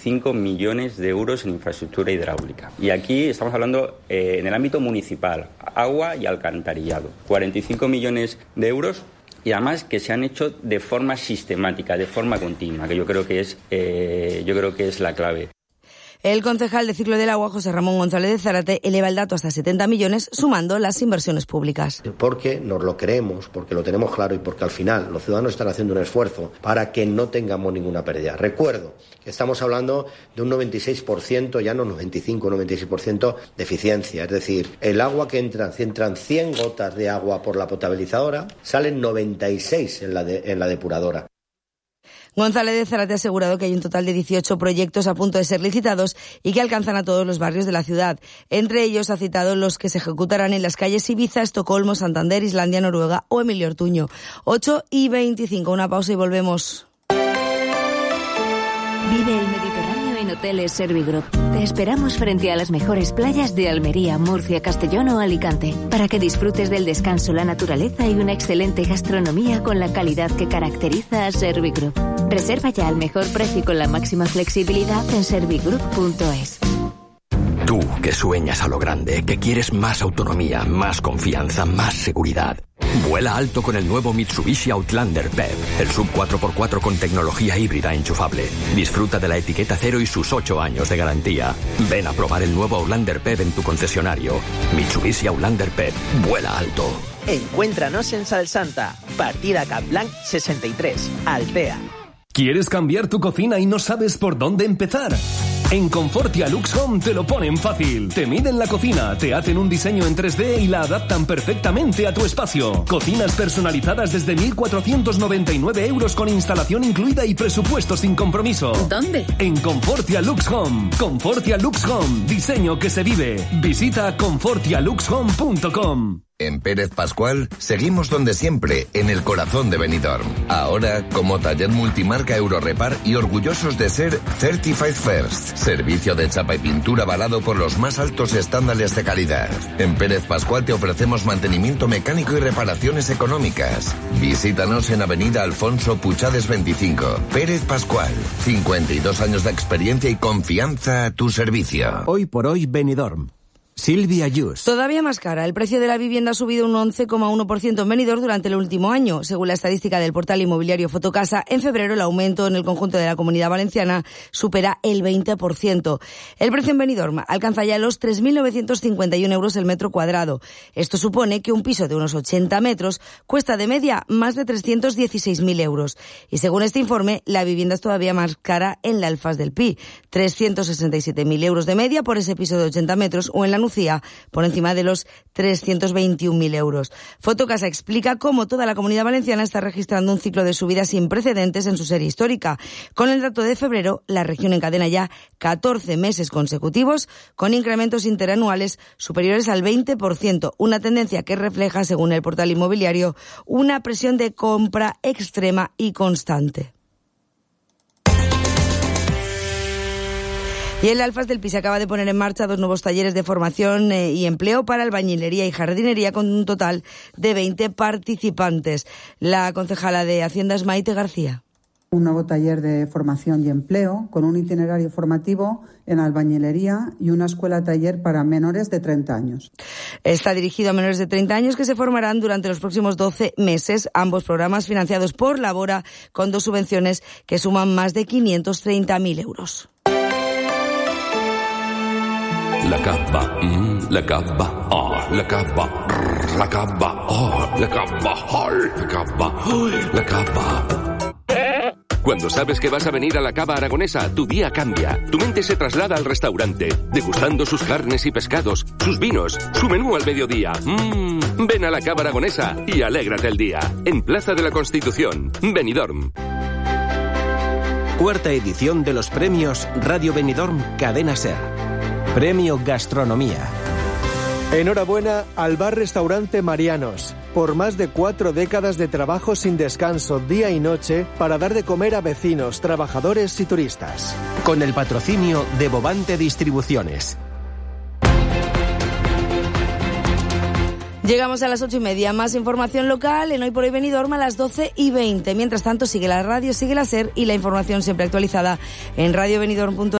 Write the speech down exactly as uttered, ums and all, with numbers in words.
cinco millones de euros en infraestructura hidráulica. Y aquí estamos hablando eh, en el ámbito municipal, agua y alcantarillado. cuarenta y cinco millones de euros. Y además que se han hecho de forma sistemática, de forma continua, que yo creo que es, eh, yo creo que es la clave. El concejal de Ciclo del Agua, José Ramón González de Zárate, eleva el dato hasta setenta millones, sumando las inversiones públicas. Porque nos lo creemos, porque lo tenemos claro y porque al final los ciudadanos están haciendo un esfuerzo para que no tengamos ninguna pérdida. Recuerdo que estamos hablando de un noventa y seis por ciento, ya no noventa y cinco, noventa y seis por ciento de eficiencia. Es decir, el agua que entra, entran cien gotas de agua por la potabilizadora, salen noventa y seis en la, de, en la depuradora. González de Zárate ha asegurado que hay un total de dieciocho proyectos a punto de ser licitados y que alcanzan a todos los barrios de la ciudad. Entre ellos ha citado los que se ejecutarán en las calles Ibiza, Estocolmo, Santander, Islandia, Noruega o Emilio Ortuño. ocho y veinticinco, una pausa y volvemos. Vive el Mediterráneo en Hoteles Servigroup. Te esperamos frente a las mejores playas de Almería, Murcia, Castellón o Alicante, para que disfrutes del descanso, la naturaleza y una excelente gastronomía con la calidad que caracteriza a Servigroup. Reserva ya al mejor precio y con la máxima flexibilidad en servigroup punto es. Tú, que sueñas a lo grande, que quieres más autonomía, más confianza, más seguridad. Vuela alto con el nuevo Mitsubishi Outlander P E V, el sub cuatro por cuatro con tecnología híbrida enchufable. Disfruta de la etiqueta cero y sus ocho años de garantía. Ven a probar el nuevo Outlander P E V en tu concesionario. Mitsubishi Outlander P E V, vuela alto. Encuéntranos en Salsanta, partida Capblanc sesenta y tres, Altea. ¿Quieres cambiar tu cocina y no sabes por dónde empezar? En Confortia Lux Home te lo ponen fácil. Te miden la cocina, te hacen un diseño en tres D y la adaptan perfectamente a tu espacio. Cocinas personalizadas desde mil cuatrocientos noventa y nueve euros con instalación incluida y presupuesto sin compromiso. ¿Dónde? En Confortia Lux Home. Confortia Lux Home. Diseño que se vive. Visita confortia lux home punto com. En Pérez Pascual seguimos donde siempre, en el corazón de Benidorm. Ahora como taller multimarca Eurorepar y orgullosos de ser Certified First. Servicio de chapa y pintura avalado por los más altos estándares de calidad. En Pérez Pascual te ofrecemos mantenimiento mecánico y reparaciones económicas. Visítanos en Avenida Alfonso Puchades veinticinco. Pérez Pascual, cincuenta y dos años de experiencia y confianza a tu servicio. Hoy por hoy Benidorm. Silvia Yus. Todavía más cara. El precio de la vivienda ha subido un once coma uno por ciento en Benidorm durante el último año. Según la estadística del portal inmobiliario Fotocasa, en febrero el aumento en el conjunto de la Comunidad Valenciana supera el veinte por ciento. El precio en Benidorm alcanza ya los tres mil novecientos cincuenta y uno euros el metro cuadrado. Esto supone que un piso de unos ochenta metros cuesta de media más de trescientos dieciséis mil euros. Y según este informe, la vivienda es todavía más cara en la Alfaz del Pi. trescientos sesenta y siete mil euros de media por ese piso de ochenta metros o en la Nucía por encima de los trescientos veintiún mil euros. Fotocasa explica cómo toda la Comunidad Valenciana está registrando un ciclo de subida sin precedentes en su serie histórica. Con el dato de febrero, la región encadena ya catorce meses consecutivos con incrementos interanuales superiores al veinte por ciento, una tendencia que refleja, según el portal inmobiliario, una presión de compra extrema y constante. Y el Alfaz del Pi se acaba de poner en marcha dos nuevos talleres de formación eh, y empleo para albañilería y jardinería con un total de veinte participantes. La concejala de Hacienda es Maite García. Un nuevo taller de formación y empleo con un itinerario formativo en albañilería y una escuela taller para menores de treinta años. Está dirigido a menores de treinta años que se formarán durante los próximos doce meses. Ambos programas financiados por Labora con dos subvenciones que suman más de quinientos treinta mil euros. La cava, mm, la cava, oh, la cava, rrr, la cava, oh, la cava, oh, la cava, oh, la cava. Cuando sabes que vas a venir a la Cava Aragonesa, tu día cambia. Tu mente se traslada al restaurante, degustando sus carnes y pescados, sus vinos, su menú al mediodía. Mmm, ven a la Cava Aragonesa y alégrate el día. En Plaza de la Constitución, Benidorm. Cuarta edición de los premios Radio Benidorm Cadena Ser. Premio Gastronomía. Enhorabuena al Bar Restaurante Marianos, por más de cuatro décadas de trabajo sin descanso día y noche para dar de comer a vecinos, trabajadores y turistas. Con el patrocinio de Bobante Distribuciones. Llegamos a las ocho y media. Más información local en Hoy por Hoy Benidorm a las doce y veinte. Mientras tanto, sigue la radio, sigue la SER y la información siempre actualizada en radio benidorm punto es.